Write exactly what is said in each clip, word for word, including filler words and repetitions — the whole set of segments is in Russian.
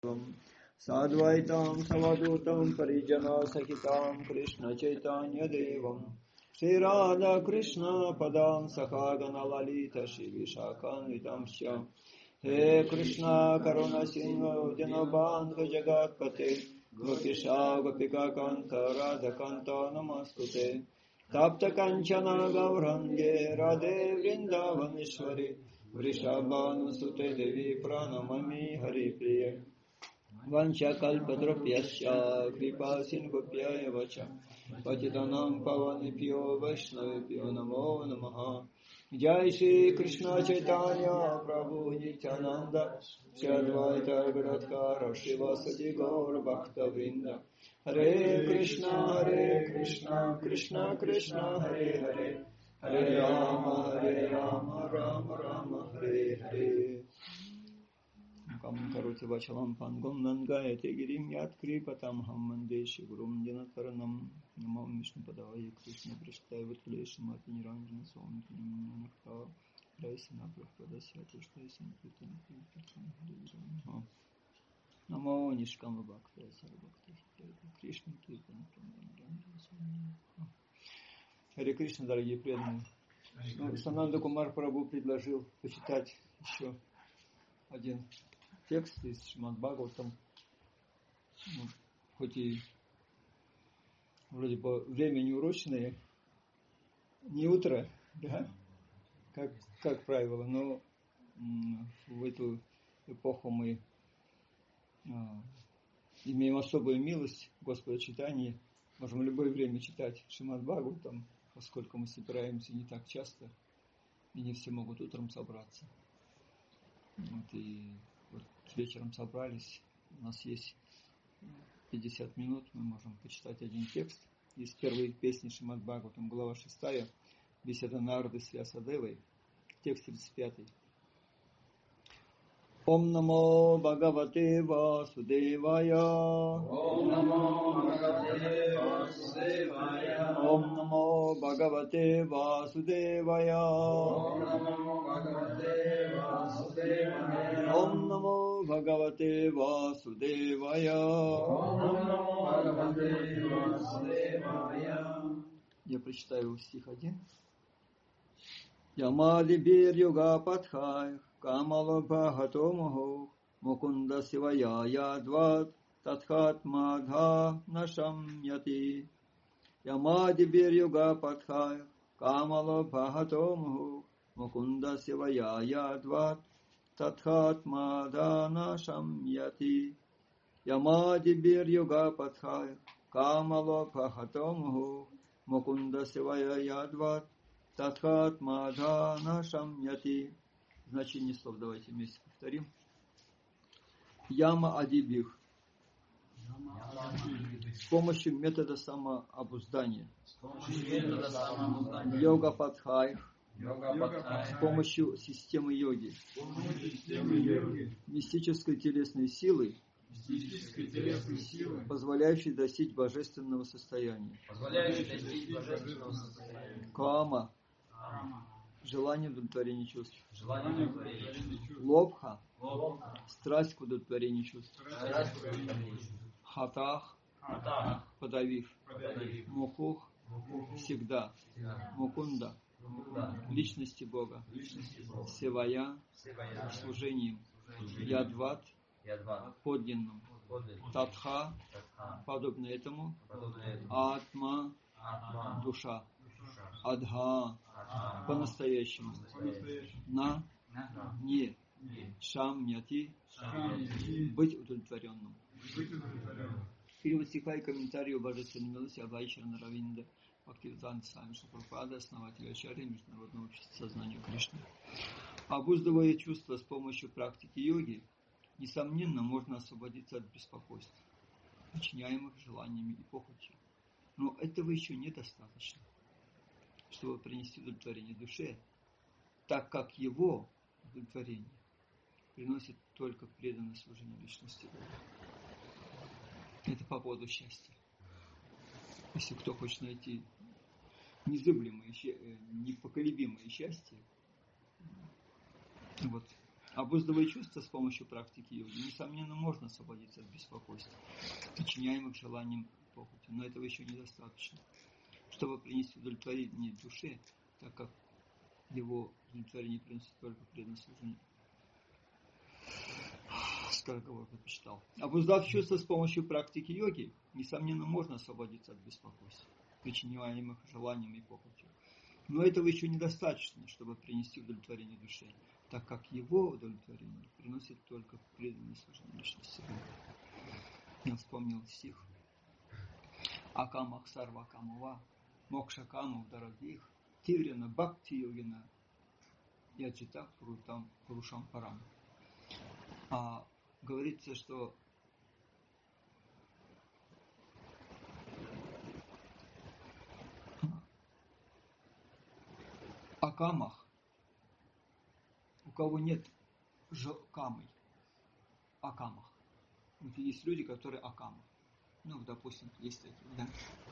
Sadvaitam Savadutam Parijana Sahitam Krishna Chaitanya Devam Shri Radha Krishna Padam Sahagana Lalita Shri Vishakhanvitam Shyam He Krishna Karuna Sindhu Dinabandha Jagatpate Gopisha Gopika Kanta Radha Kanta Namastute Tapta Kanchana Gaurange Radhe Vrindavaneshwari Vrishabhanu Sute Devi Pranamami Hari Priya Vancha kalpatrupyasya kripa sindhupya vacha patitanam pavanebhyo vaishnavebhyo namo namaha. Jai Shri Krishna Chaitanya Prabhu Nityananda Shri Advaita Gadadhara Srivasati Gaur Bhakta Vrinda. Hare Krishna Hare Krishna Krishna Krishna Hare Hare Hare Rama Hare Rama Rama Rama Hare Hare. Kam karoti vachalam pangam nangayate girim yat kripatam ham mandeshi gurum janataranam namam Vishnu padavaya Krishna prashtaya vatkalesha mati niranjana swami nakta raisana prahpadasya tushtayasana kirtan kirtan namo nishkama bhakta sarvakta Krishna kirtan niranjana swami. Харе Кришна, дорогие преданные. Ну, Сананда Кумар Прабху предложил почитать еще один текст из Шримад Бхагаватам, ну, хоть и вроде бы время неурочное, не утро, да, как, как правило, но в эту эпоху мы а, имеем особую милость Господа читания, можем в любое время читать Шримад Бхагаватам, поскольку мы собираемся не так часто, и не все могут утром собраться. Вот, и вот вечером собрались, у нас есть пятьдесят минут, мы можем почитать один текст из первой песни Шримад Бхагаватам, глава шестая, беседа Нарды с Вьясадевой, текст тридцать пятый. Ом намо Бхагавате Васудевая. Ом намо Бхагавате Васудевая. Ом намо Бхагавате Васудевая. Ом намо Бхагавате Васудевая. Ом намо Бхагавате Васудевая. Ом намо Бхагавате Васудевая. Я прочитаю стих один. Ямади бир юга патхай камало бхагато мохо мукунда сивая ядват татхат мадха нашам яти. Ямади бир юга патхай камало бхагато мохо мукунда сивая ядват татхат мадха нашам яти. Ямади бир юга патхай камало бхагато мохо мукунда сивая ядват Татхат Мадха Нашам Яти. Значение слов давайте вместе повторим. Яма Адибих. С помощью метода самообуздания. Йога Падхай. С помощью системы йоги. Мистической телесной силы, позволяющей достичь божественного состояния. Кама. Желание удовлетворения чувств. Лобха. Страсть к удовлетворению чувств. Хатах. Подавив. Мухух. Всегда. Мукунда. Личности Бога. Севая. Служением. Ядват. Подлинным. Татха. Подобно этому. Атма. Душа. Адха. По-настоящему. На. Не. Шамьяти. Быть удовлетворенным. Перевод стиха и комментарий о божественной милости Абхайчарана Равинда Бхактивиданта Свами Шилапрапада, основателя Ачарьи Международного общества сознания Кришны. Обуздывая чувства с помощью практики йоги, несомненно, можно освободиться от беспокойств, причиняемых желаниями и похотью. Но этого еще недостаточно, чтобы принести удовлетворение душе, так как его удовлетворение приносит только преданное служение личности Бога. Это по поводу счастья. Если кто хочет найти незыблемое, непоколебимое счастье, вот Обуздывая чувства с помощью практики йоги, несомненно, можно освободиться от беспокойства, подчиняемых желаниям и похоти. Но этого еще недостаточно, чтобы принести удовлетворение душе, так как его удовлетворение приносит только преданное служение. Скороговоркой почитал. Обуздав чувства с помощью практики йоги, несомненно, можно освободиться от беспокойства, причиняемых желанием и похотью. Но этого еще недостаточно, чтобы принести удовлетворение душе, так как его удовлетворение приносит только преданное служение личности. Я вспомнил стих. Акамах сарва камува, мокша каму дорогих, тиврина бхакти йогина, яджита пурушам парам. А говорится, что о камах, у кого нет камы, о камах. Вот есть люди, которые о камах. Ну, допустим, есть такие, да?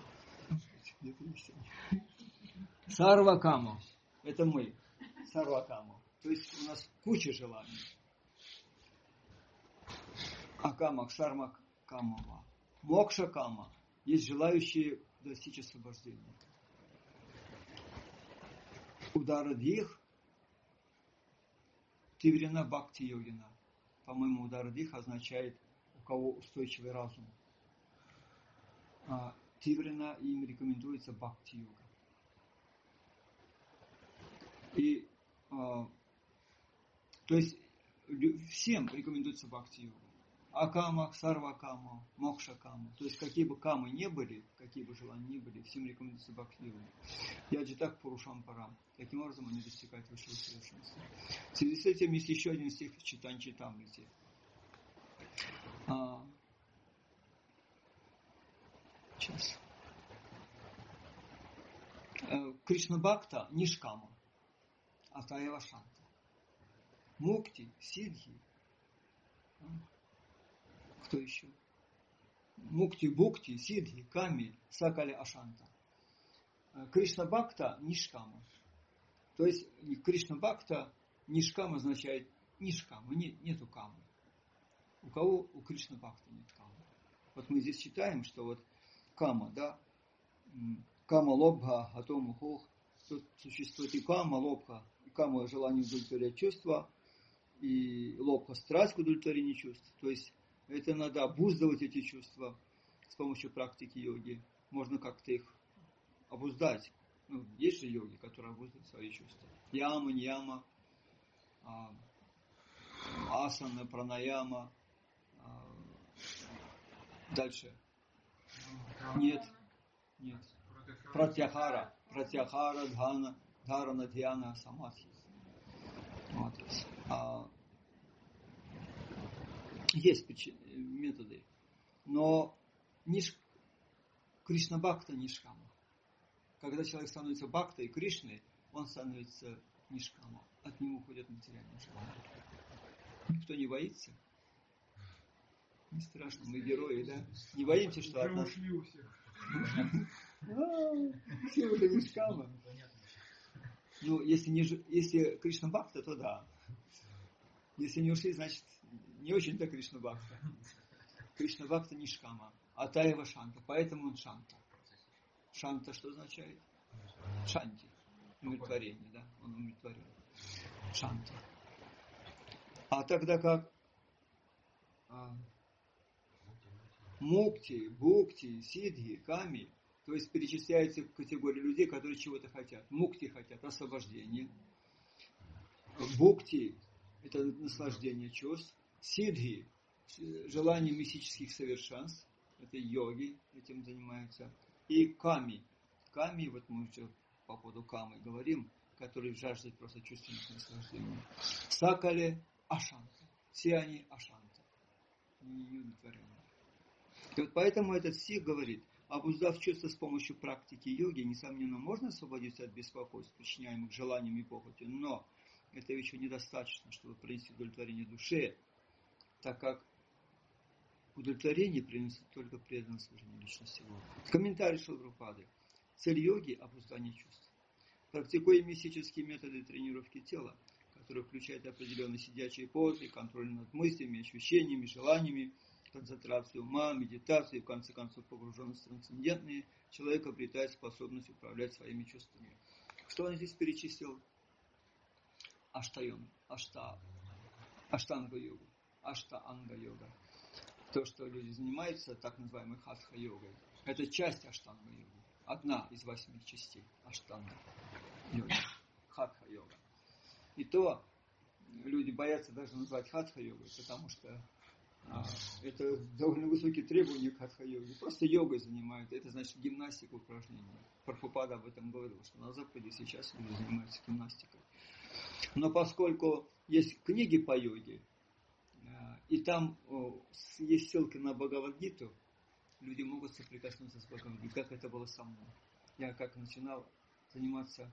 Сарва кама. Это мы. Сарва кама. То есть у нас куча желаний. Акама, сарма камава. Мокша кама. Есть желающие достичь освобождения. Удара дих. Тиврина бхакти йогина. По-моему, удар дих означает у кого устойчивый разум. А тиврина им рекомендуется бхакти йога. И а, то есть всем рекомендуется бхакти йога. Акама, сарвакама, мокша-кама. То есть какие бы камы не были, какие бы желания не были, всем рекомендуется бхакти йога. Яджитак пурушам парам. Таким образом они достигают высшего совершенства. В связи с этим есть еще один стих в Читань Читамрите. А, сейчас. Кришна Бхакта нишкама, атаева шанта. Мукти, сидхи. Кто еще? Мукти, букти, сидхи, ками, сакали ашанта. Кришна Бхакта нишкама. То есть Кришна Бхакта нишкама означает нишкама, нет, нету камы. У кого? У Кришна Бхакта нет камы. Вот мы здесь читаем, что вот кама, да, кама лобха, атому хох, тут существует и кама, лобха, и кама желание удовлетворять чувства, и лобха страсть к удовлетворению чувств. То есть это надо обуздывать эти чувства с помощью практики йоги. Можно как-то их обуздать. Ну, есть же йоги, которые обуздывают свои чувства. Яма, ньяма, асана, пранаяма. Дальше. Нет. Нет. Пратьяхара. Пратьяхара, дхана, дхарана, дхьяна, самадхи. Вот. А, есть методы. Но ниш... Кришна Бхакта нишкама. Когда человек становится Бхактой Кришной, он становится нишкама. От него уходят материальные желания. Никто не боится. Не страшно, мы герои, да? Не боимся, что от нас... Все уже нишкама. Ну, если, не, если Кришна Бхакта, то да. Если не ушли, значит, не очень-то Кришна Бхакта. Кришна Бхакта нишкама. Атаева шанта. Поэтому он шанта. Шанта что означает? Шанти. Умиротворение, да? Он умиротворен. Шанта. А тогда как а, мукти, букти, сидхи, ками, то есть перечисляется категория людей, которые чего-то хотят. Мукти хотят освобождения. Букти – это наслаждение чувств. Сидхи – желание мистических совершенств. Это йоги этим занимаются. И ками. Ками, вот мы уже по поводу камы говорим, которые жаждут просто чувственных наслаждений. Сакали ашанта. Все они ашанта. Не удовлетворены. И вот поэтому этот стих говорит, обуздав чувства с помощью практики йоги, несомненно, можно освободиться от беспокойств, причиняемых желанием и похотью, но это еще недостаточно, чтобы принести удовлетворение душе, так как удовлетворение приносит только преданное служение личности Бога. Комментарий Шрилы Прабхупады. Цель йоги – обуздание чувств. Практикуя мистические методы тренировки тела, который включает определенные сидячие позы, контроль над мыслями, ощущениями, желаниями, концентрацию ума, медитацию и, в конце концов, погруженность в трансцендентные, человек обретает способность управлять своими чувствами. Что он здесь перечислил? Аштайон, ашта, аштанга-йогу, ашта-анга-йога. То, что люди занимаются так называемой хатха-йогой, это часть аштанга-йоги. Одна из восьми частей аштанга-йоги, хатха-йога. И то люди боятся даже назвать хатха-йогой, потому что а, это довольно высокие требования к хатха-йоге. Просто йогой занимаются, это значит гимнастика упражнений. Прабхупада об этом говорил, что на Западе сейчас люди занимаются гимнастикой. Но поскольку есть книги по йоге, и там есть ссылки на Бхагавад-гиту, люди могут соприкоснуться с Бхагавад-гитой, как это было со мной. Я как начинал заниматься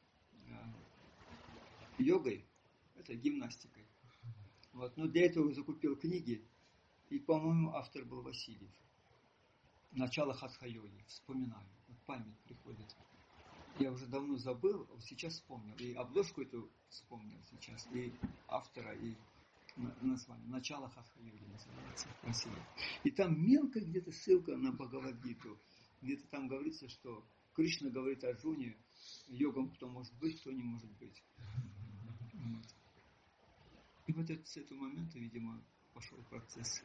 йогой, это гимнастикой. Вот. Но для этого закупил книги, и, по-моему, автор был Васильев. Начало хатха-йоги, вспоминаю, вот память приходит. Я уже давно забыл, а сейчас вспомнил. И обложку эту вспомнил сейчас, и автора, и название. Начало хатха-йоги называется, Васильев. И там мелко где-то ссылка на Бхагавад-гиту. Где-то там говорится, что Кришна говорит Арджуне, йогом кто может быть, кто не может быть. Вот. И вот это, с этого момента, видимо, пошел процесс.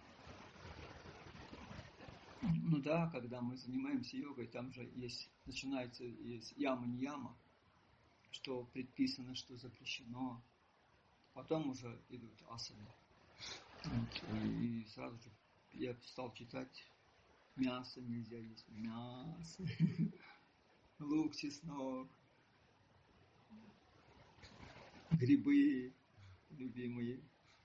Ну да, когда мы занимаемся йогой, там же есть, начинается есть яма-ньяма, что предписано, что запрещено. Потом уже идут асаны. Вот. И сразу же я стал читать, мясо нельзя есть, мясо, лук, чеснок, грибы любимые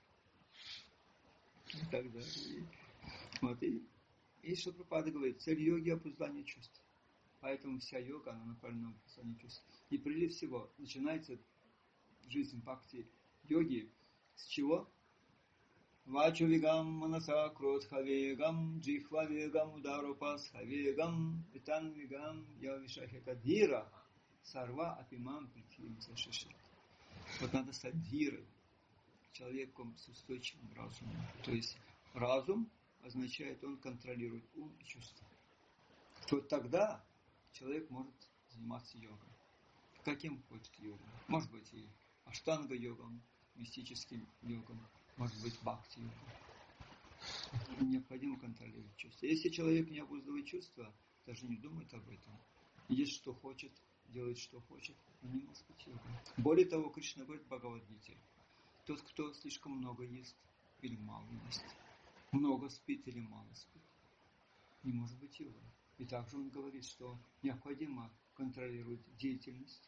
и так далее. Вот. И, и что Прабхупада говорит, цель йоги – опознание чувств. Поэтому вся йога, она направлена на опознание чувств. И прежде всего начинается жизнь бхакти йоги с чего? Вачувигам манаса кротхавегам джихвавегам ударопасхавегам витанвигам явишахекадхира сарва апимам притхим сашишит. Вот надо стать дхирой, человеком с устойчивым разумом. То есть разум означает, он контролирует ум и чувства. То тогда человек может заниматься йогой. Каким хочет йогом? Может быть и аштанга-йогом, мистическим йогом, может быть бхакти-йогом. Необходимо контролировать чувства. Если человек не обуздывает чувства, даже не думает об этом, ест что хочет, делает что хочет, он не может быть йогом. Более того, Кришна говорит в Бхагавад-гите, тот, кто слишком много ест или мало ест, много спит или мало спит, не может быть йогом. И также он говорит, что необходимо контролировать деятельность,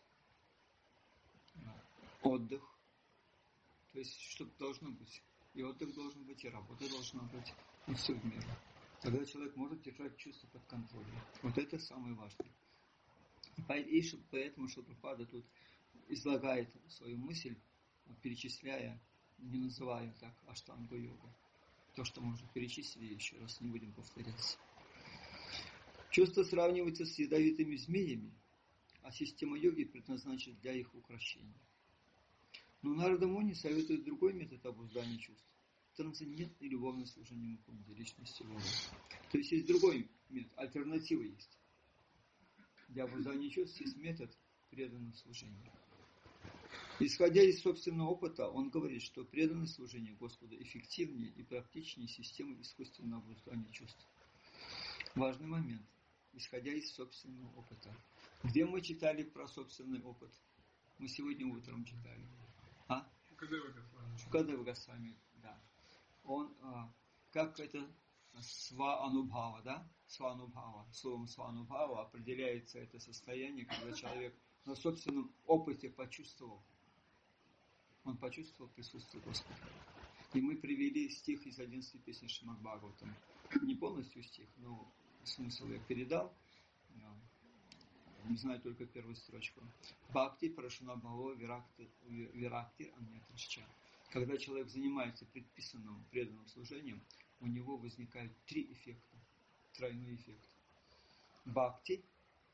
отдых. То есть, что должно быть. И отдых должен быть, и работа должна быть, и все в меру. Тогда человек может держать чувства под контролем. Вот это самое важное. И поэтому Шилпрапада тут излагает свою мысль, перечисляя, не называя так аштангу-йогу. То, что мы уже перечислили, еще раз не будем повторяться. Чувства сравниваются с ядовитыми змеями, а система йоги предназначена для их укрощения. Но Нарада Муни советует другой метод обуздания чувств. Трансцендентное любовное служение Мукунде, личности Бога. То есть есть другой метод, альтернатива есть. Для обуздания чувств есть метод преданного служения. Исходя из собственного опыта, он говорит, что преданное служение Господу эффективнее и практичнее системы искусственного обуздания чувств. Важный момент. Исходя из собственного опыта. Где мы читали про собственный опыт? Мы сегодня утром читали. А? Шукадева Госвами, да. Он, а, как это сванубхава, да? Сванубхава. Словом сванубхава определяется это состояние, когда человек на собственном опыте почувствовал. Он почувствовал присутствие Господа. И мы привели стих из одиннадцатой песни Шримад Бхагаватам. Не полностью стих, но смысл я передал. Не знаю только первую строчку. Бхакти парашунабхава виракти виракти аньятрашча. Когда человек занимается предписанным преданным служением, у него возникают три эффекта. Тройной эффект. Бхакти.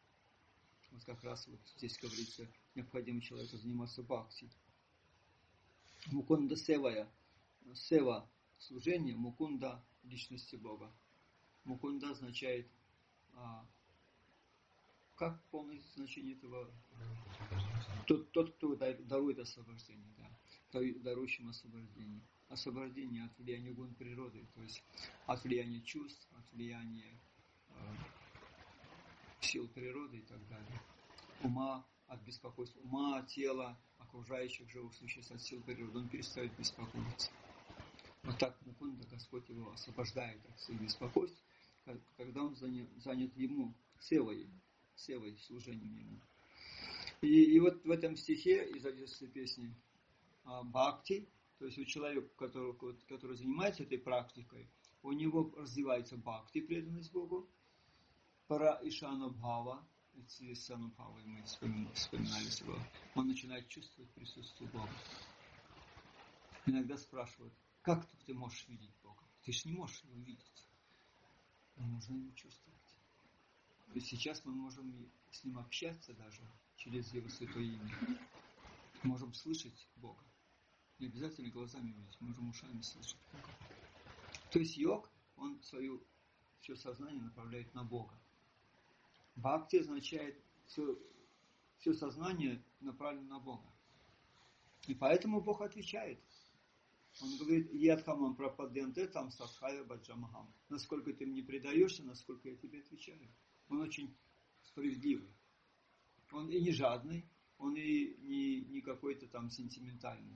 Вот как раз вот здесь говорится, необходимо человеку заниматься бхакти. Мукунда Севая. Сева – служение, Мукунда – личности Бога. Мукунда означает, а, как полное значение этого? Тот, тот, кто дарует освобождение, да, дарующим освобождение. Освобождение от влияния гун природы, то есть от влияния чувств, от влияния э, сил природы и так далее. Ума от беспокойства, ума, тела, окружающих живых существ от сил природы. Он перестает беспокоиться. Вот так Мукунда, Господь его освобождает от своих беспокойств, когда он занят, занят ему севой, севой, служением ему. И, и вот в этом стихе из одиннадцатой песни Бхакти, то есть у человека, который, который занимается этой практикой, у него развивается Бхакти, преданность Богу, Пара Ишана Бхава, Ишана Бхава, мы вспоминали его, он начинает чувствовать присутствие Бога. Иногда спрашивают, как ты можешь видеть Бога? Ты же не можешь его видеть. Но можно его чувствовать. И сейчас мы можем с ним общаться даже через его святое имя. Можем слышать Бога. Не обязательно глазами видеть, можем ушами слышать Бога. То есть йог, он свое все сознание направляет на Бога. Бхакти означает все, все сознание направлено на Бога. И поэтому Бог отвечает. Он говорит, Ядхамам прападенте там садхая баджамахам. Насколько ты мне предаешься, насколько я тебе отвечаю. Он очень справедливый. Он и не жадный, он и не, не какой-то там сентиментальный.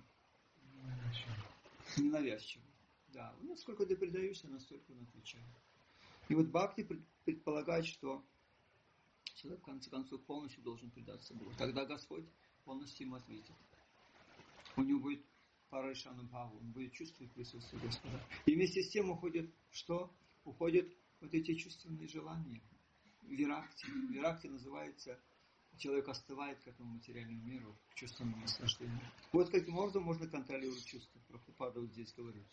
Не навязчивый. Да, насколько ты предаешься, настолько он отвечает. И вот Бхакти предполагает, что человек в конце концов полностью должен предаться Богу. Тогда Господь полностью ему ответит. У него будет Парайшана Бхава, он будет чувствовать присутствие Господа. И вместе с тем уходит что? Уходят вот эти чувственные желания. Виракти. Виракти называется, человек остывает к этому материальному миру, к чувственному наслаждению. Вот каким образом можно контролировать чувства. Прабхупада вот здесь говорит.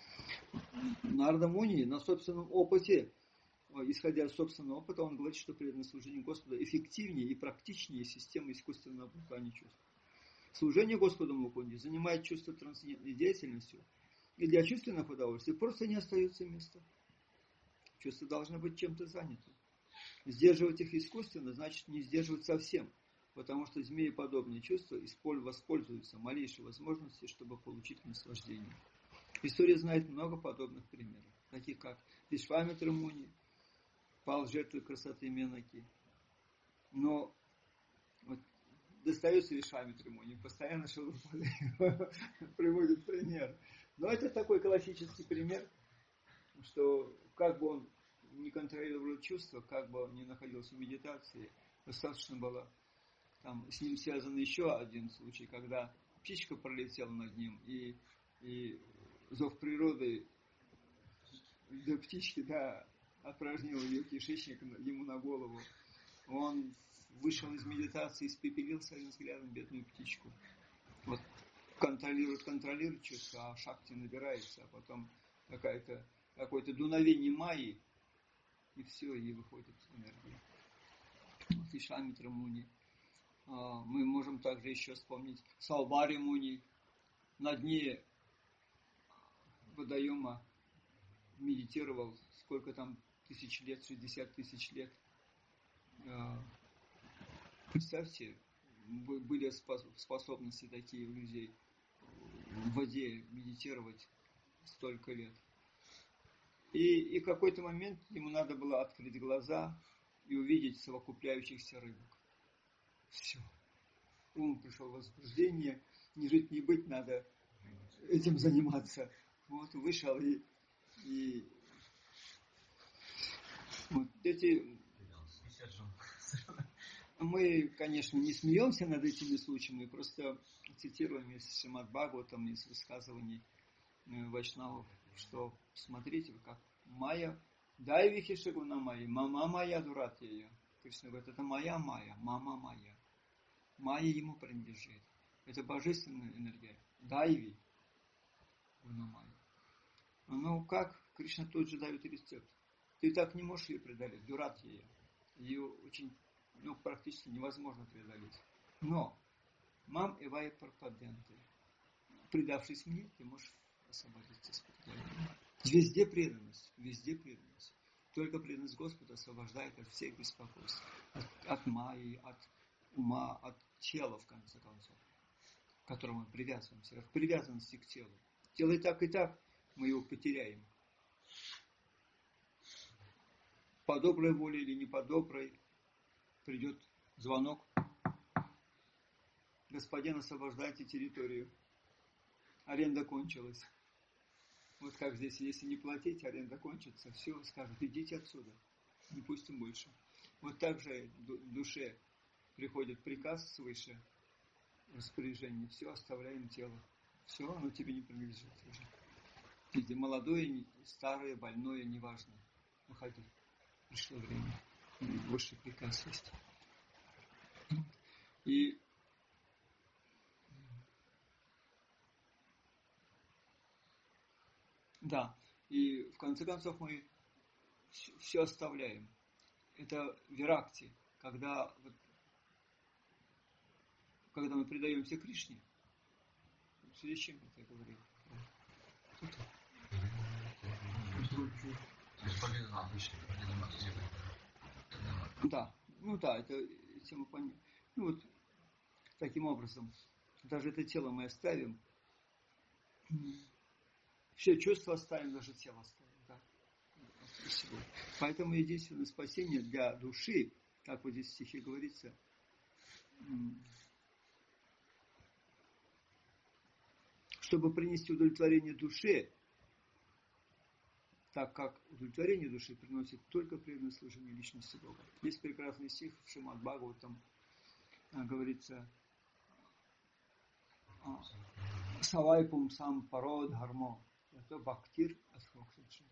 Нарада Муни на собственном опыте, исходя из собственного опыта, он говорит, что преданное служение Господу эффективнее и практичнее системы искусственного обуздания чувств. Служение Господу Мукунде занимает чувство трансцендентной деятельностью, и для чувственных удовольствий просто не остается места. Чувства должны быть чем-то заняты. Сдерживать их искусственно значит не сдерживать совсем, потому что змееподобные чувства воспользуются малейшей возможностью, чтобы получить наслаждение. История знает много подобных примеров, таких как Вишвамитра Муни, пал жертвой красоты Менаки. Но вот, достается Вишвамитра Муни, постоянно приводит пример. Но это такой классический пример, что как бы он не контролировал чувства, как бы он не находился в медитации, достаточно было. Там с ним связан еще один случай, когда птичка пролетела над ним, и, и зов природы для птички, да, опорожнил ее кишечник ему на голову. Он вышел из медитации, испепелил своим взглядом бедную птичку. Вот контролирует, контролирует чувства, а шакти набирается, а потом какая-то, какое-то дуновение майи, и все, и выходит энергия. Вот Вишвамитра Муни. Мы можем также еще вспомнить Саубари Муни. На дне водоема медитировал сколько там тысяч лет, шестьдесят тысяч лет. Представьте, были способности такие у людей в воде медитировать столько лет. И, и в какой-то момент ему надо было открыть глаза и увидеть совокупляющихся рыбок. Все. Ум пришел в возбуждение, не жить, не быть, надо этим заниматься. Вот, вышел и, и вот эти... Мы, конечно, не смеемся над этими случаями, просто цитируем из Шримад Бхагаватам, из высказываний вайшнавов, что смотрите, как Майя, дай вихи шагуна Майя, мама моя дурат ее. Кришна говорит, это моя Майя, мама моя. Майя ему принадлежит. Это божественная энергия. Дайви. Майя. Ну как? Кришна тут же дает рецепт. Ты так не можешь ее преодолеть. Дурат ее. Ее очень, ну, практически невозможно преодолеть. Но мам и вай пропаденты. предавшись мне, ты можешь освободиться из предания. Везде преданность, везде преданность. Только преданность Господу освобождает от всех беспокойств. От, от майи, от ума, от тела, в конце концов, к которому мы привязываемся. В привязанности к телу. Тело и так, и так мы его потеряем. По доброй воле или не по доброй придет звонок. Господин, освобождайте территорию. Аренда кончилась. Вот как здесь, если не платить, аренда кончится. Все, скажут, идите отсюда. Не пустим больше. Вот так же душе приходит приказ свыше, распоряжение. Все, оставляем тело. Все, оно тебе не принадлежит уже. Иди, молодое, старое, больное, неважно. Уходи. Пришло время. Высший приказ есть. И да, и в конце концов мы все оставляем. Это виракти, когда, вот, когда мы предаемся Кришне. В связи с чем это я говорил? Да, ну да, это тема понятна. Ну вот, таким образом, даже это тело мы оставим, все чувства оставим, даже тело оставим, да. Поэтому единственное спасение для души, как вот здесь в стихе говорится, чтобы принести удовлетворение душе, так как удовлетворение души приносит только преданное служение личности Бога. Есть прекрасный стих в Шримад Бхагаватам, говорится: Савайпум сам паро дхармо, это бхактир асхокшичи.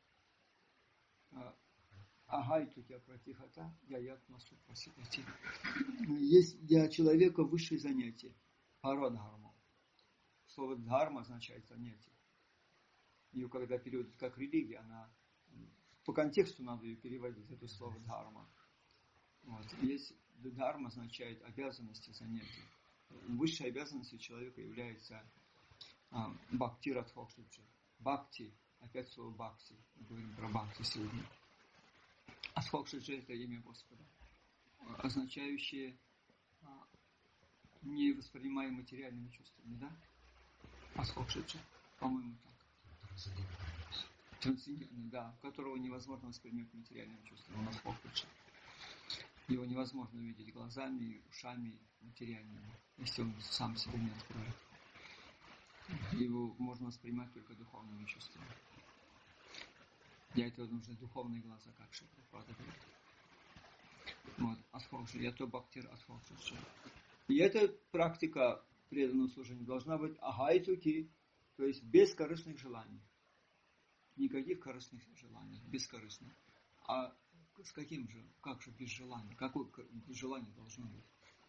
Агайту тя пратихата, яят масу прасипати. Есть для человека высшее занятие. Паро дхармо. Слово дхарма означает занятие. Ее когда переводят как религия, она по контексту надо ее переводить, это слово дхарма. Вот. Есть дхарма означает обязанности, занятия. Высшей обязанностью человека является а, бхакти радхокшиджи. Бхакти, опять слово бхакти. Мы говорим про бхакти сегодня. Адхокшиджи это имя Господа, означающее а, не воспринимая материальными чувствами, да? Адхокшиджи, по-моему, так. Трансцендентный, да, которого невозможно воспринять материальным чувством. Он адхокшиджи. Его невозможно увидеть глазами, ушами материальными, если он сам себе не откроет. Его можно воспринимать только духовными чувствами. Для этого нужны духовные глаза, как Шрипрапада говорит. Вот, адхокшиджи, я то бхактир адхокшиджи. И эта практика преданного служения должна быть агайтуки, то есть без корыстных желаний. Никаких корыстных желаний, бескорыстных. А с каким же, как же без желания? Какое желание должно быть?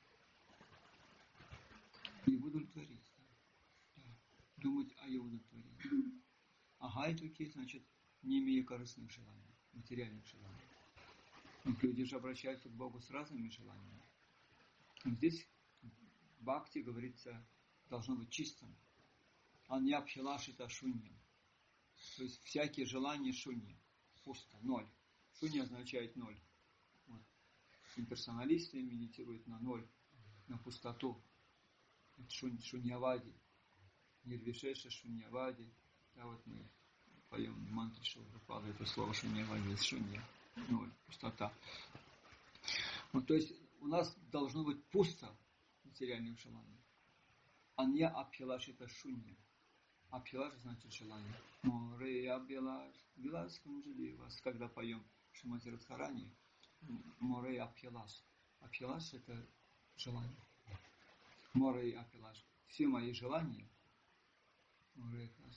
Его удовлетворить. Да. Да. Думать о его удовлетворении. Агайтуки, значит, не имея корыстных желаний, материальных желаний. Но люди же обращаются к Богу с разными желаниями. Но здесь в бхакти, говорится, должно быть чистым. Аньябхилашита шуньям. То есть всякие желания шунья. Пусто, ноль. Шунья означает ноль. Вот. Имперсоналисты медитируют на ноль, на пустоту. Это шунь, шуньявади. Нирвишеша шуньявади. Да, вот мы поем в мантре Шрипрапады это слово шуньявади, это шунья. Ноль, пустота. Вот, то есть у нас должно быть пусто материальных желаний. Анья абхилашита шунья. Абхилаш значит желание. Море абхилаш, билаш кунджали вас. Когда поем Шримати Радхарани, море абхилаш. Абхилаш это желание. Море абхилаш. Все мои желания. Море абхилаш.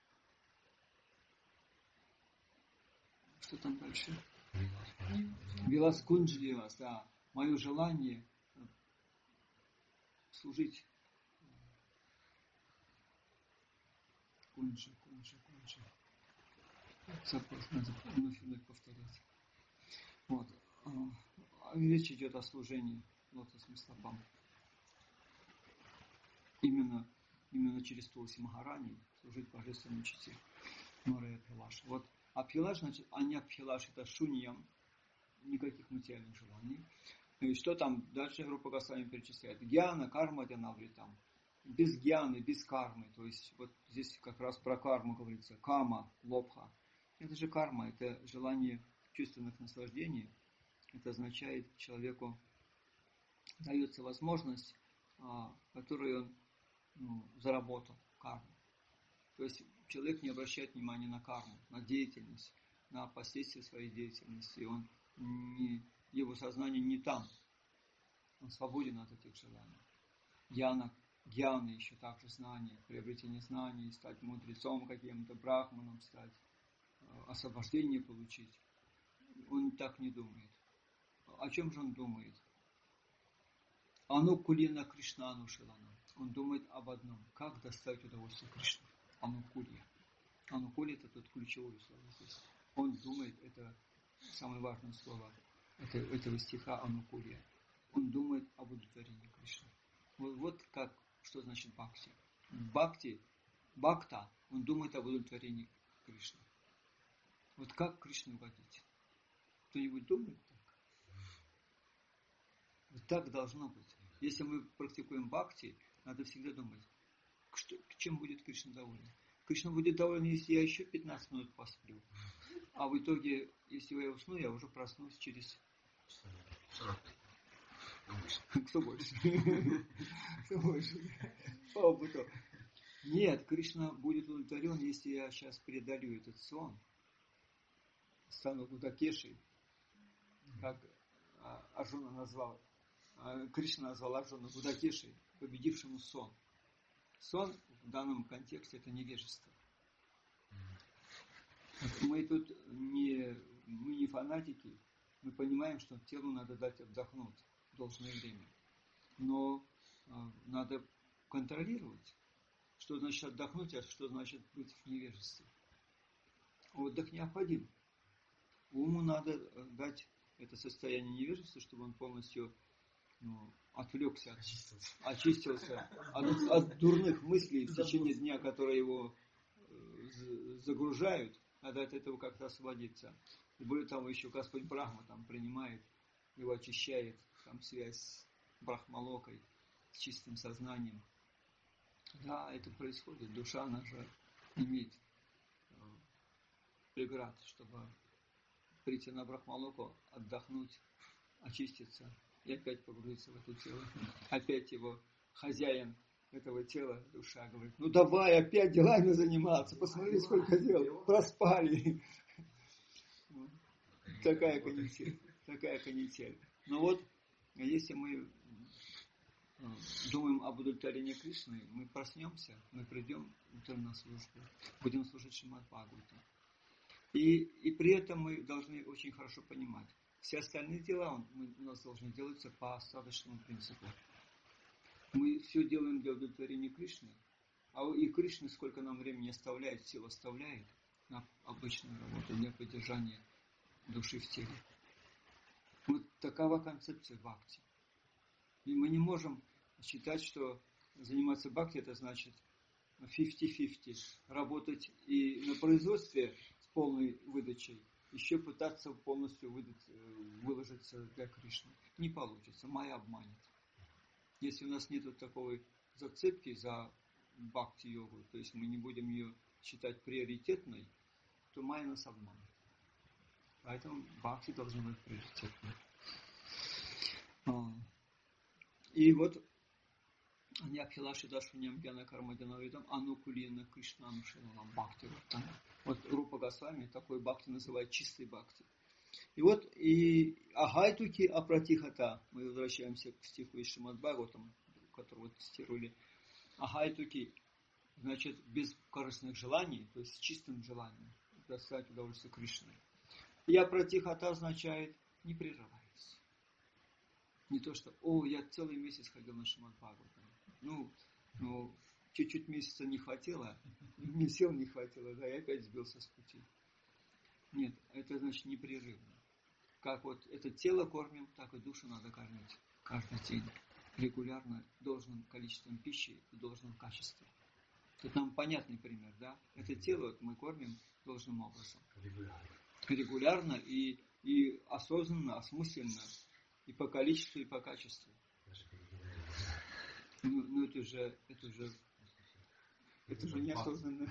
Что там дальше? Билас кунджали вас, да. Мое желание служить. Кунджи, кунджи, кунджи. Надо вновь и вновь повторять. Вот. Речь идет о служении лотосным стопам. Именно именно через Тулси Махарани служить божественному учителю. Морая Абхилаш. Вот Абхилаш, значит, а не Абхилаш, это шуньям, никаких материальных желаний. И что там дальше Рупа Госвами перечисляет? Гьяна, карма, там. Без гьяны, без кармы. То есть вот здесь как раз про карму говорится. Кама, лобха. Это же карма, это желание чувственных наслаждений. Это означает, человеку дается возможность, которую он ну, заработал, карму. То есть человек не обращает внимания на карму, на деятельность, на последствия своей деятельности. Он не, его сознание не там. Он свободен от этих желаний. Гьяна, гьяна еще также знание, приобретение знаний, стать мудрецом каким-то, брахманом стать, освобождение получить. Он так не думает. О чем же он думает? Анукулина Кришнану Шилана. Он думает об одном. Как доставить удовольствие Кришне? Анукулья. Анукулья это тут ключевое слово здесь. Он думает, это самое важное слово это, этого стиха Анукулья. Он думает об удовлетворении Кришны. Вот, вот как, что значит бхакти. Бхакти, бхакта, он думает об удовлетворении Кришны. Вот как Кришне угодить? Кто-нибудь думает так? Вот так должно быть. Если мы практикуем бхакти, надо всегда думать, что, чем будет Кришна доволен. Кришна будет доволен, если я еще пятнадцать минут посплю. А в итоге, если я усну, я уже проснусь через... Кто больше? Кто больше? По опыту. Нет, Кришна будет удовлетворен, если я сейчас преодолю этот сон, стану Гудакешей, как Арджуна назвал, Кришна назвал Арджуна Гудакешей, победившему сон. Сон в данном контексте это невежество. Мы тут не, мы не фанатики, мы понимаем, что телу надо дать отдохнуть в должное время. Но э, надо контролировать, что значит отдохнуть, а что значит быть в невежестве. Отдых необходим. Уму надо дать это состояние невежества, чтобы он полностью ну, отвлекся, очистился, очистился от, от дурных мыслей в течение дня, которые его э, загружают. Надо от этого как-то освободиться. И более того, еще Господь Брахма там принимает, его очищает, там связь с Брахмалокой, с чистым сознанием. Да, это происходит. Душа, она же имеет э, преград, чтобы прийти на Брахмалоку, отдохнуть, очиститься и опять погрузиться в это тело. Опять его хозяин этого тела, душа, говорит, ну давай опять делами заниматься, посмотри, сколько дел, проспали. Такая канитель, такая канитель. Но вот, если мы думаем об удовлетворении Кришны, мы проснемся, мы придем утром на службу, будем служить Шримад Бхагаватам. И, и при этом мы должны очень хорошо понимать, все остальные дела мы, у нас должны делаться по остаточному принципу. Мы все делаем для удовлетворения Кришны, а и Кришна сколько нам времени оставляет, сил оставляет на обычную работу, для поддержания души в теле. Вот такова концепция бхакти. И мы не можем считать, что заниматься бхакти это значит пятьдесят-пятьдесят. Работать и на производстве с полной выдачей, еще пытаться полностью выдать, выложиться для Кришны. Не получится, майя обманет. Если у нас нет вот такой зацепки за бхакти-йогу, то есть мы не будем ее считать приоритетной, то майя нас обманет. Поэтому бхакти должны быть приоритетной. И вот они Абхилаши Дашуньям Гьяна Кармадинавидам Анукулина Кришнану Шиланам Бхакти. Вот Рупа Госвами такой бхакти называет чистый бхакти. И вот и Агайтуки Апратихата, мы возвращаемся к стиху из Шримад Бхагаватам, который вот цитировали. Агайтуки, значит, без корыстных желаний, то есть с чистым желанием доставить удовольствие Кришны. И Апратихата означает не прерываясь. Не то, что, о, я целый месяц ходил на Шримад Бхагаватам. Ну, ну, чуть-чуть месяца не хватило, мне сил не хватило, да, я опять сбился с пути. Нет, это значит непрерывно. Как вот это тело кормим, так и душу надо кормить каждый день. Регулярно, должным количеством пищи и должным качеством. Тут нам понятный пример, да? Это тело вот, мы кормим должным образом. Регулярно. Регулярно и, и осознанно, осмысленно. И по количеству, и по качеству. Ну, ну это же, это же, это же неосознанно.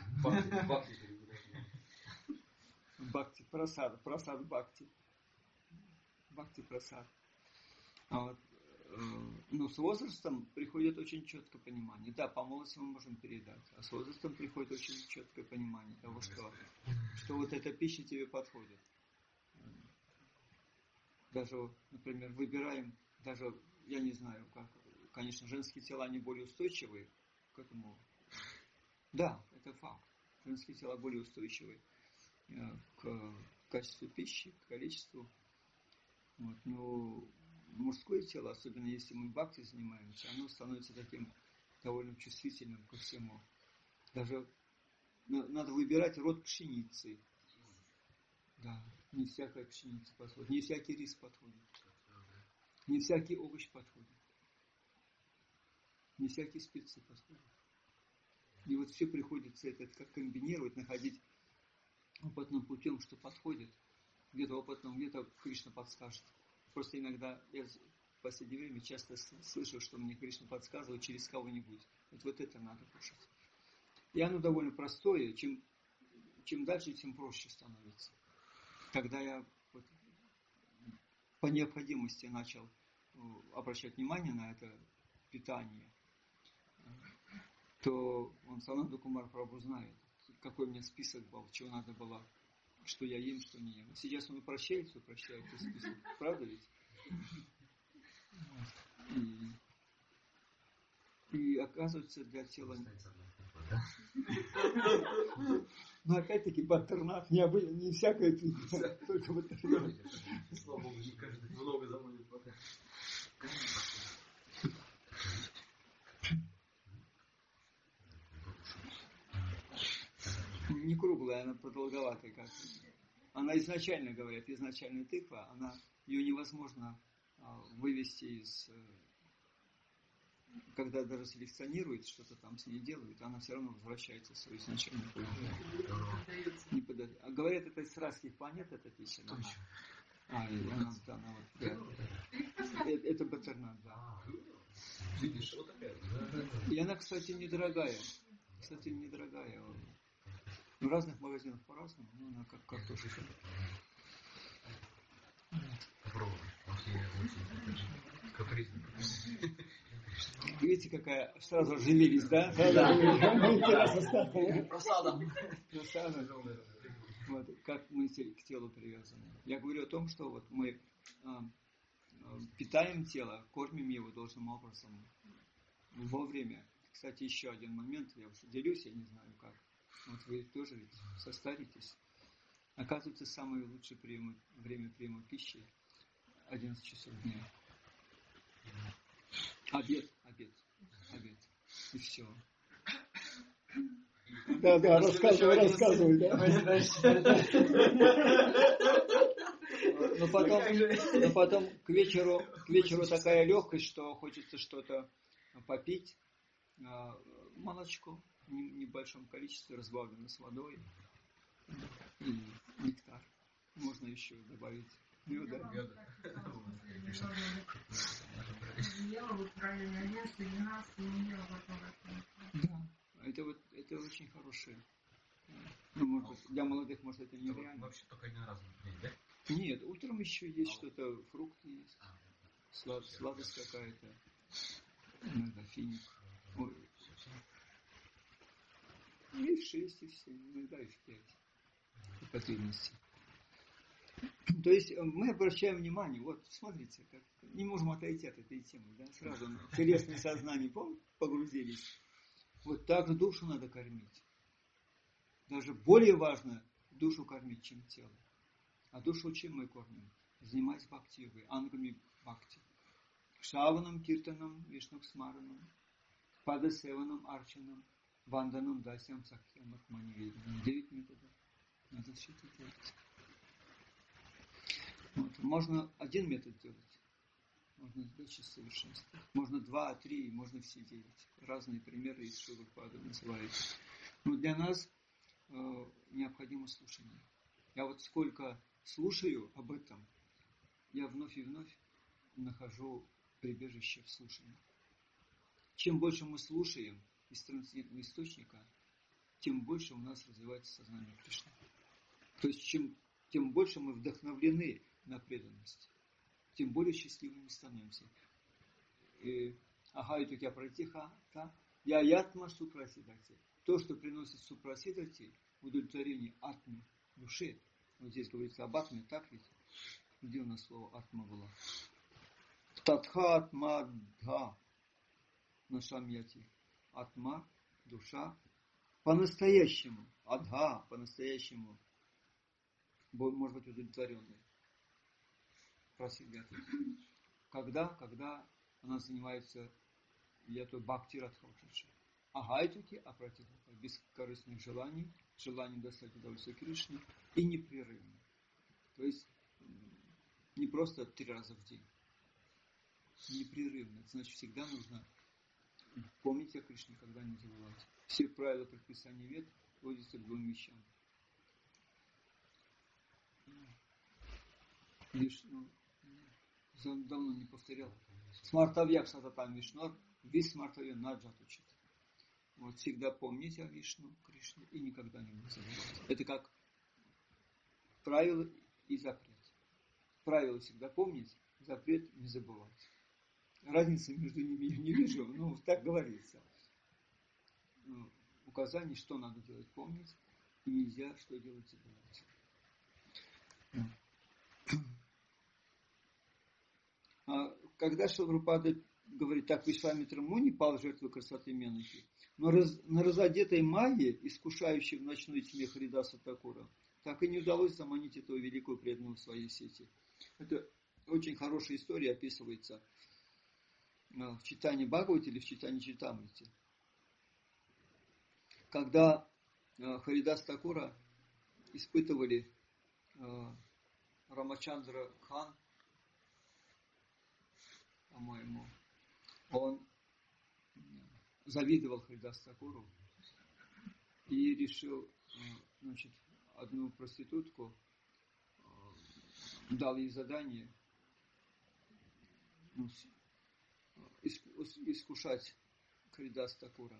Бхакти, прасад, прасад бхакти. Бхакти прасад. А вот, э, ну, с возрастом приходит очень четкое понимание. Да, по молодости мы можем передать, а с возрастом приходит очень четкое понимание того, что, что вот эта пища тебе подходит. Даже, например, выбираем, даже, я не знаю, как, конечно, женские тела, они более устойчивые к этому. Да, это факт. Женские тела более устойчивые к качеству пищи, к количеству. Вот. Но мужское тело, особенно если мы бхакти занимаемся, оно становится таким довольно чувствительным ко всему. Даже надо выбирать род пшеницы. Да, не всякая пшеница подходит, не всякий рис подходит, не всякий овощ подходит, не всякие специи подходят. И вот все приходится это как комбинировать, находить опытным путем, что подходит. Где-то опытным, где-то Кришна подскажет. Просто иногда я в последнее время часто слышу, что мне Кришна подсказывает через кого-нибудь. Вот, вот это надо кушать. И оно довольно простое. Чем, чем дальше, тем проще становится. Когда я вот, по необходимости начал обращать внимание на это питание, то он Сананда Кумар Прабху знает, какой у меня список был, чего надо было, что я ем, что не ем. Сейчас он упрощает, упрощает этот список. Правда ведь? И, и оказывается, для тела... Но опять-таки баттернат, не, обы... не всякое пиво, только баттернат. Слава Богу, не каждый много заводит пока. Не круглая, она продолговатая как. Она изначально, говорят, изначальная тыква, она, ее невозможно а, вывести из... Когда даже селекционируют, что-то там с ней делают, она все равно возвращается в свою изначальную положение. Не подойдет. А говорят, это из райских планет, эта пища. Она, а, и она, она вот, да. это, это баттернат, да. Видишь, вот опять. И она, кстати, недорогая. Кстати, недорогая. В разных магазинах по-разному, но она как картошка. Попробуй. Очень капризный. Видите, какая сразу оживились, да? Да. Просадом. Вот, как мы к телу привязаны. Я говорю о том, что вот мы а, питаем тело, кормим его должным образом вовремя. Кстати, еще один момент, я уже делюсь, я не знаю как. Вот вы тоже ведь состаритесь. Оказывается, самое лучшее приема, время приема пищи одиннадцать часов дня. Обед, обед, обед. И все. Да, да, рассказывай, рассказывай, да. Но потом, но потом к вечеру, к вечеру такая легкость, что хочется что-то попить. Молочко в небольшом количестве, разбавлено с водой. И нектар. Можно еще добавить меда. Да, это вот это очень хорошее. Ну, может быть, для молодых, может, это нереально. Вообще только один раз в день, да? Нет, утром еще есть что-то, фрукты есть, слад, сладость какая-то, иногда финик. Ой. И в шесть, и в семь, иногда и в пять. По потребности. То есть мы обращаем внимание, вот смотрите, как не можем отойти от этой темы, да, сразу в телесное сознание погрузились. Вот так душу надо кормить. Даже более важно душу кормить, чем тело. А душу чем мы кормим? Занимаясь бхакти-йогой, ангами бхакти. Шаванам, киртанам, вишнуксмаранам, падасеванам, арчанам, ванданам, дасям, сакхям, атманиведанам. Девять методов. Надо все это делать. Вот. Можно один метод делать. Можно достичь совершенства. Можно два, три, можно все девять. Разные примеры из Шилупада называются. Но для нас э, необходимо слушание. Я вот сколько слушаю об этом, я вновь и вновь нахожу прибежище в слушании. Чем больше мы слушаем из трансцендентного источника, тем больше у нас развивается сознание Кришны. То есть, чем, тем больше мы вдохновлены на преданность, тем более счастливыми становимся. И, ага, и тут я протиха, да? Я ятма супрасидати. То, что приносит супрасидати, удовлетворение атмы, души. Вот здесь говорится об атме, так ведь? Где у нас слово атма было? Татха атма дха. Нашамьяти. Атма, душа. По-настоящему. Адха, по-настоящему. Может быть удовлетворенный. Просидят. Когда? Когда она занимается ято бхакти радхавачача. Агайтуки, апратиха, без корыстных желаний, желанием достать удовольствие Кришны и непрерывно. То есть не просто три раза в день. Непрерывно. Это значит, всегда нужно помнить о Кришне, когда не забывать. Все правила предписания вед сводятся к двум вещам. Вишну давно не повторял. Смартавьяк сататам Вишнор, висмартавья наджат учит. Вот всегда помните о Вишну, Кришне и никогда не забывать. Это как правило и запрет. Правило всегда помнить, запрет не забывать. Разницы между ними я не вижу, но так говорится. Указание, что надо делать, помнить, и нельзя, что делать, забывать. А когда Шилапрапада говорит, так Вишвамитра Муни пал жертвой красоты Менахи, но раз, на разодетой майе, искушающей в ночной тьме Харидаса Такура, так и не удалось заманить этого великого преданного в своей сети. Это очень хорошая история, описывается в читании Бхагавати или в читании Читамрити. Когда Харидас Такура испытывали Рамачандра Хан, по-моему, он завидовал Харидас Такуру и решил, значит, одну проститутку, дал ей задание ну, искушать Харидас Такура.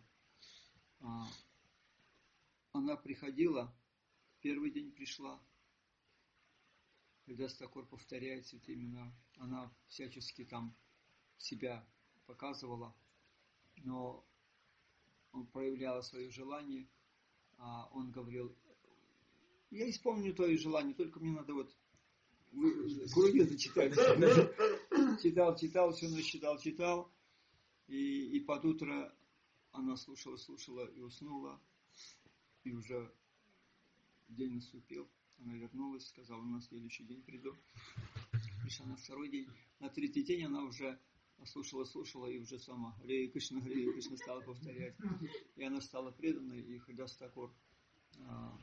Она приходила, первый день пришла, Харидас Такур повторяет все эти имена, она всячески там себя показывала, но он проявлял свое желание, а он говорил, я исполню твое желание, только мне надо вот круги зачитать. Читал, читал, всю ночь читал, читал, и, и под утро она слушала, слушала и уснула, и уже день наступил, она вернулась, сказала, на следующий день приду. Пришла на второй день, на третий день она уже слушала, слушала и уже сама Харе Кришна, Харе Кришна стала повторять. И она стала преданной, и Харидас Такур а,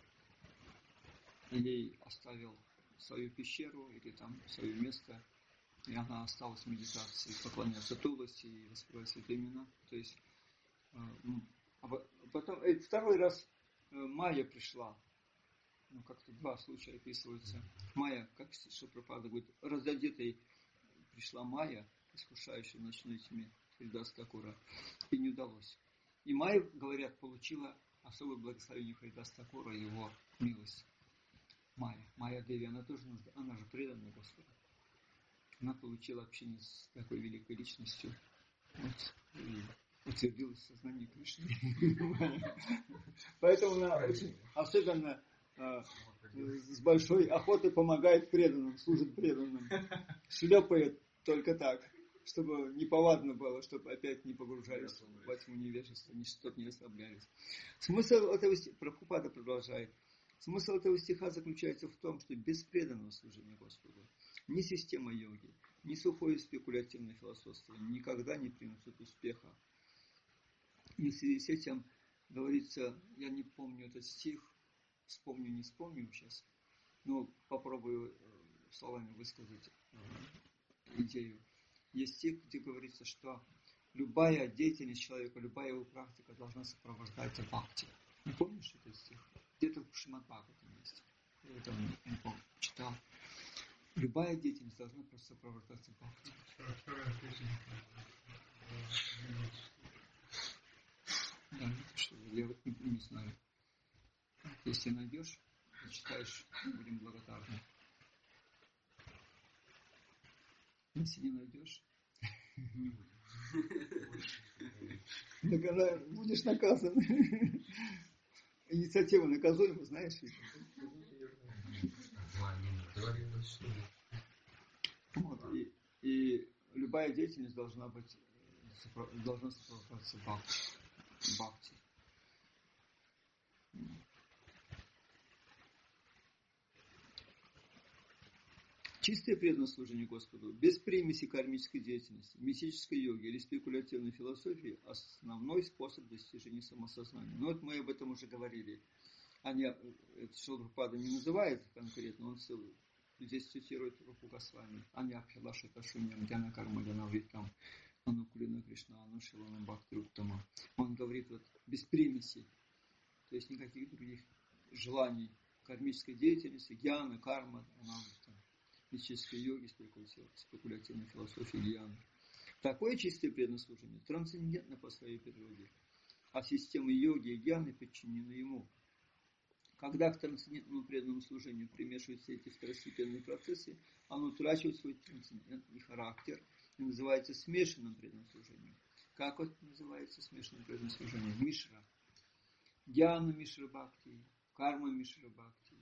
ей оставил свою пещеру или там свое место, и она осталась в медитации, поклоняться Туласи и воспевать святые имена. То есть а потом э, второй раз э, Майя пришла. Ну, как-то два случая описываются. Майя, как Шилапрапада говорит, разодетой пришла Майя, искушающая в ночной тьме Харидас Такура, и не удалось. И Майя, говорят, получила особое благословение Харидас Такура и его милость. Майя, Майя Деви, она тоже нужна, она же преданная Господу. Она получила общение с такой великой личностью. Вот, и утвердилась в сознании Кришны. Поэтому она очень особенно с большой охотой помогает преданным, служит преданным. Шлепает только так, чтобы неповадно было, чтобы опять не погружались во тьму невежества, чтобы не ослаблялись. Смысл этого стиха, Прабхупада продолжает, смысл этого стиха заключается в том, что без преданного служения Господу ни система йоги, ни сухое спекулятивное философство никогда не принесут успеха. И в связи с этим говорится, я не помню этот стих, вспомню, не вспомню сейчас, но попробую словами высказать идею. Есть стих, где говорится, что любая деятельность человека, любая его практика должна сопровождаться бхакти. Не помнишь этот стих? Где-то в Шримад-Бхагаватам есть. Я это не помню, читал. Любая деятельность должна просто сопровождаться бхакти. Да, что, я вот не, не знаю. Если найдешь, читаешь, будем благодарны. Если не найдешь, будешь наказан. Инициатива наказуема, знаешь? Вот, и, и любая деятельность должна быть, должна сопровождаться бхакти. Чистое преданное служение Господу, без примеси кармической деятельности, мистической йоги или спекулятивной философии – основной способ достижения самосознания. Но вот мы об этом уже говорили. Они, это Шрила Прабхупада не называет конкретно, он здесь цитирует Рупу Госвами. Они Абхилаши Ташуньям Дьяна Карма Дьянавритам Анукулина Кришна Анушилана Бхактируптама. Он говорит вот без примеси, то есть никаких других желаний кармической деятельности, гьяна, карма, анаврита, мистической йоги, спекулятивной философии гьяна. Такое чистое преданное служение трансцендентно по своей природе, а системы йоги и гьяны подчинены ему. Когда к трансцендентному преданному служению примешиваются эти второстепенные процессы, оно утрачивает свой трансцендентный характер и называется смешанным преданным служением. Как вот называется смешанным преданным служением? Мишра. Гьяна Мишра Бхакти, карма Мишра Бхакти.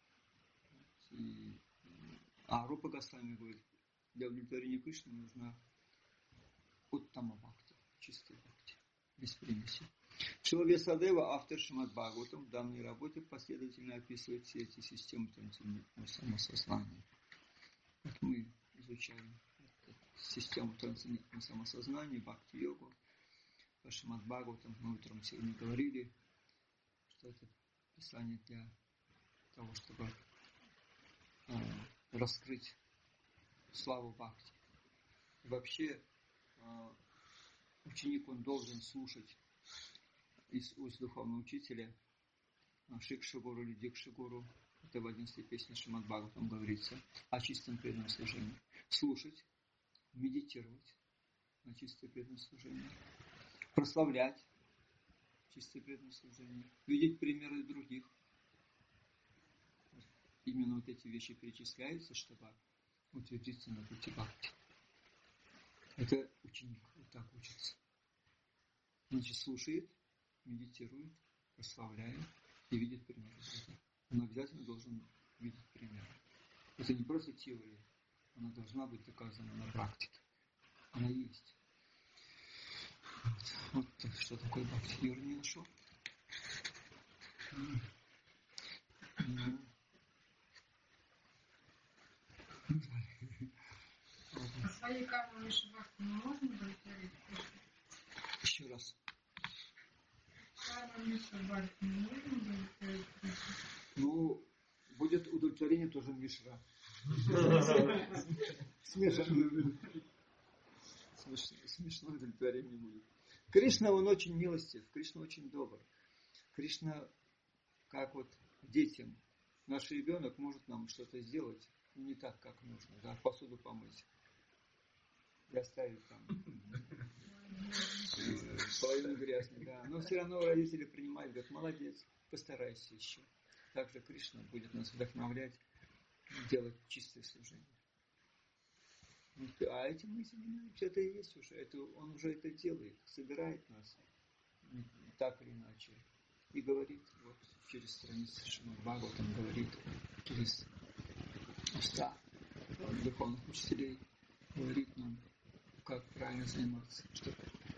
И, а Рупа Госвами говорит, для удовлетворения Кришны нужна уттама Бхакти, чистая Бхакти, без примеси. Шрила Вьясадева, автор Шримад-Бхагаватам, в данной работе последовательно описывает все эти системы трансцендентного самосознания. Вот мы изучаем систему трансцендентного самосознания, бхакти-йогу. По Шримад-Бхагаватам мы утром сегодня говорили, что это писание для того, чтобы э, раскрыть славу бхакти. Вообще э, ученик, он должен слушать из уст духовного учителя Шикшагуру или Дикшагуру, это в одиннадцатой песне Шримад-Бхагаватам говорится, о чистом преданном служении. Слушать, медитировать на чистое преданное служение, прославлять чистое преданное служение, видеть примеры других. Именно вот эти вещи перечисляются, чтобы утвердиться на пути бхакти. Это ученик вот так учится. Значит, слушает, медитирует, прославляет и видит примеры других. Он обязательно должен видеть примеры. Это не просто теория, она должна быть доказана на практике. Она есть. Вот, вот что такое бхакти. Юра не нашел? Ну. А своей кармой Миши Бхакти мы можем удовлетворить? Еще раз. Карма Миши Бхакти мы можем удовлетворить? Ну, будет удовлетворение тоже Мишра. Смешанное. Смешное удовлетворение будет. Кришна, он очень милостив, Кришна очень добр. Кришна, как вот детям, наш ребенок может нам что-то сделать не так, как нужно, да, посуду помыть и оставить там половину грязной, да. Но все равно родители принимают, говорят, молодец, постарайся еще. Также Кришна будет нас вдохновлять делать чистое служение. А этим мы занимаемся, это и есть уже, это, он уже это делает, собирает нас так или иначе. И говорит, вот через страницу Шримад-Бхагаватам говорит, через уста духовных учителей, говорит нам, как правильно заниматься, чтобы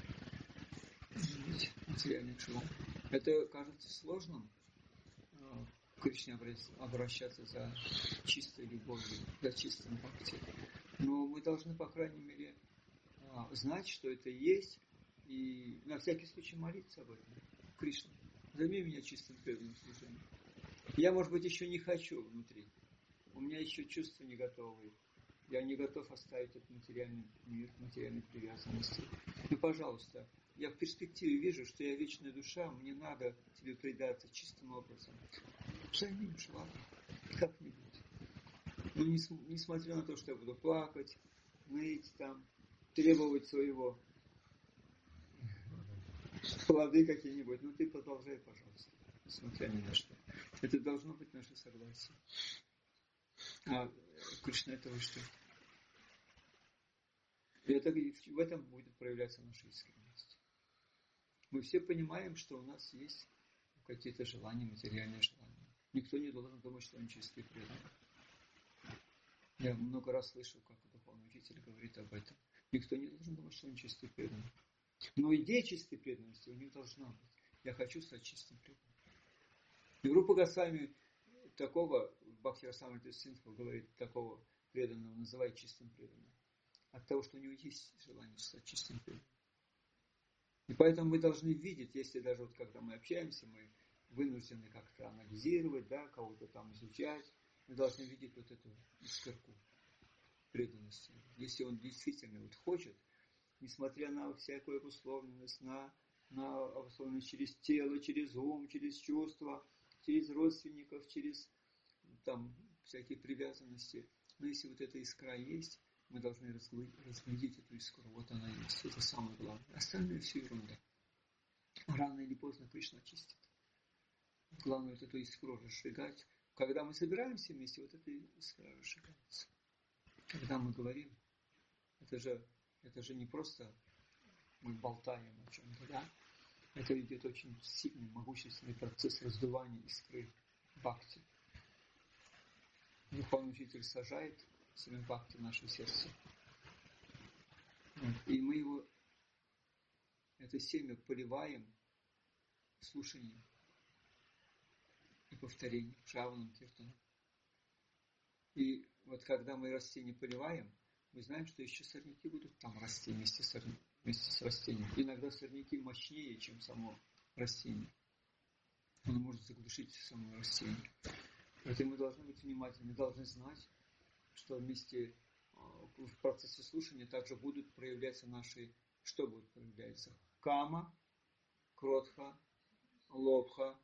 быть материальным шелом. Это кажется сложным, к Кришне обращаться за чистой любовью, за чистым бхакти. Но мы должны, по крайней мере, знать, что это есть, и на всякий случай молиться об этом. Кришна, займи меня чистым преданным служением. Я, может быть, еще не хочу внутри. У меня еще чувства не готовы. Я не готов оставить этот материальный мир, материальной привязанности. Ну, пожалуйста, я в перспективе вижу, что я вечная душа, мне надо тебе предаться чистым образом. Займешь, ладно, как-нибудь. Но не, несмотря на то, что я буду плакать, ныть там, требовать своего, плоды какие-нибудь, ну ты продолжай, пожалуйста, несмотря ни на что. Это должно быть наше согласие. А Кришна этого что? И это, в этом будет проявляться наша искренность. Мы все понимаем, что у нас есть какие-то желания, материальные желания. Никто не должен думать, что он чистый и преданный. Я много раз слышал, как духовный учитель говорит об этом. Никто не должен думать, что он чистый и преданный. Но идея чистой преданности у них должна быть. Я хочу стать чистым преданным. И Рупа Госвами такого, Бхакти Расамрита Синдху говорит, такого преданного называет чистым преданным. От того, что у него есть желание стать чистым преданным. И поэтому мы должны видеть, если даже вот когда мы общаемся, мы вынуждены как-то анализировать, да, кого-то там изучать, мы должны видеть вот эту искорку преданности. Если он действительно вот хочет, несмотря на всякую обусловленность, на, на обусловленность через тело, через ум, через чувства, через родственников, через там всякие привязанности. Но если вот эта искра есть, мы должны разглядеть эту искру. Вот она есть. Это самое главное. Остальное все ерунда. Рано или поздно Кришна очистит. Главное вот эту искру разжигать. Когда мы собираемся вместе, вот эта искра разжигается. Когда мы говорим, это же, это же не просто мы болтаем о чем-то, да? Это идет очень сильный, могущественный процесс раздувания искры бхакти. Духовный учитель сажает семя бхакти в наше сердце. И мы его, это семя, поливаем слушанием и повторением, шраваном, киртаном. И вот когда мы растение поливаем, мы знаем, что еще сорняки будут там расти вместе с, вместе с растением. Иногда сорняки мощнее, чем само растение. Оно может заглушить само растение. Поэтому мы должны быть внимательны, мы должны знать, что вместе в процессе слушания также будут проявляться наши, что будет проявляться? Кама, кротха, лобха,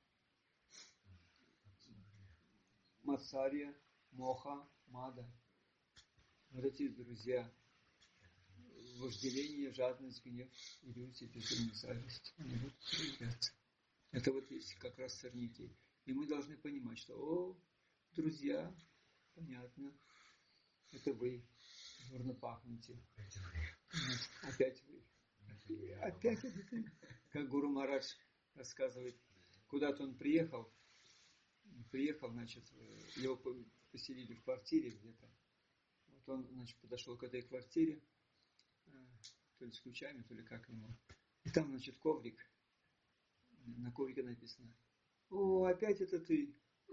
мацарья, моха, мада. Вот эти друзья, вожделение, жадность, гнев, иллюзия, безумие, зависть, они будут проявляться. Это вот есть как раз сорняки. И мы должны понимать, что, о, друзья, понятно, это вы дурно пахнете. Опять вы. Опять это ты. Как Гуру Махарадж рассказывает, куда-то он приехал, приехал, значит, его поселили в квартире где-то. Вот он, значит, подошел к этой квартире, то ли с ключами, то ли как ему. И там, значит, коврик. На коврике написано: о, опять это ты.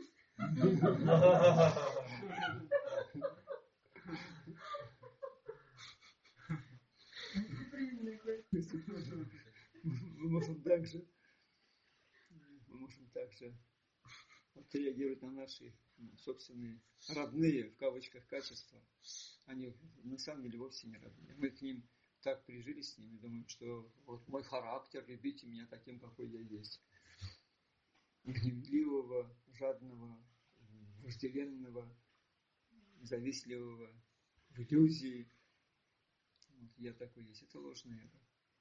Мы можем также, мы можем также отреагировать на наши собственные родные, в кавычках, качества. Они на самом деле вовсе не родные. Мы к ним так прижились с ними, думаем, что вот мой характер, любите меня таким, какой я есть. Гневливого, жадного, вожделенного, завистливого, в иллюзии. Вот я такой есть. Это ложное эго.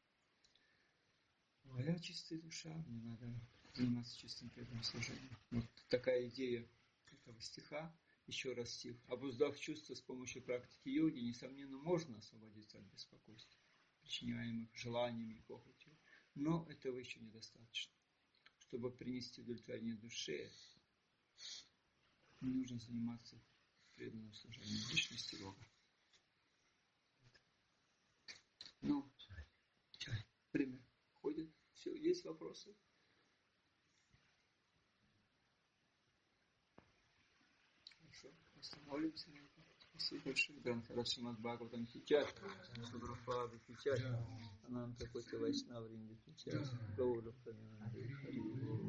А я чистая душа, мне надо заниматься чистым преданным служением. Вот такая идея этого стиха. Еще раз стих. Обуздав чувства с помощью практики йоги, несомненно, можно освободиться от беспокойств, причиняемых желаниями и похотью. Но этого еще недостаточно. Чтобы принести удовлетворение душе, нужно заниматься преданным служением личности Бога. Ну, чай. Время ходит. Все, есть вопросы? Хорошо, останавливаемся на этом. Спасибо большое. Грантхара Шримад Бхагаватам Кичат, Шудрапада Кичат, Ананта Коти Вайшнава Ринга Кичат, Гауру Прананди Хари.